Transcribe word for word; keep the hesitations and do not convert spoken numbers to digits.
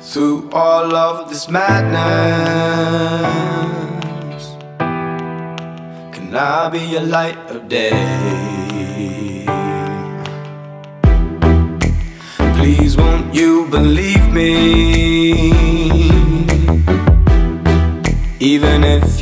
Through all of this madness, can I be a light of day? Please won't you believe me, even if